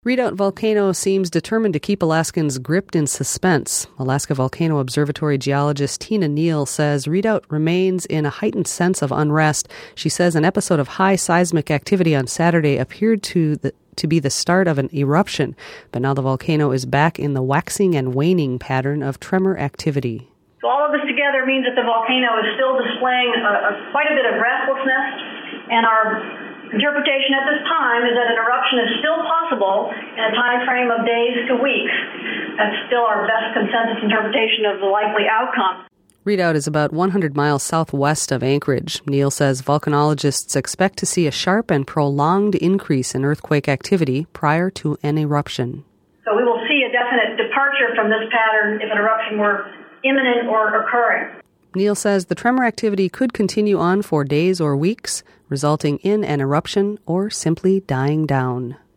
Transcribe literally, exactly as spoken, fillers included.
Redoubt Volcano seems determined to keep Alaskans gripped in suspense. Alaska Volcano Observatory geologist Tina Neal says Redoubt remains in a heightened sense of unrest. She says an episode of high seismic activity on Saturday appeared to the, to be the start of an eruption, but now the volcano is back in the waxing and waning pattern of tremor activity. So all of this together means that the volcano is still displaying a, a, quite a bit of restlessness, and our interpretation at this time is that an eruption is still possible in a time frame of days to weeks. That's still our best consensus interpretation of the likely outcome. Redoubt is about one hundred miles southwest of Anchorage. Neal says volcanologists expect to see a sharp and prolonged increase in earthquake activity prior to an eruption. So we will see a definite departure from this pattern if an eruption were imminent or occurring. Neal says the tremor activity could continue on for days or weeks, resulting in an eruption or simply dying down.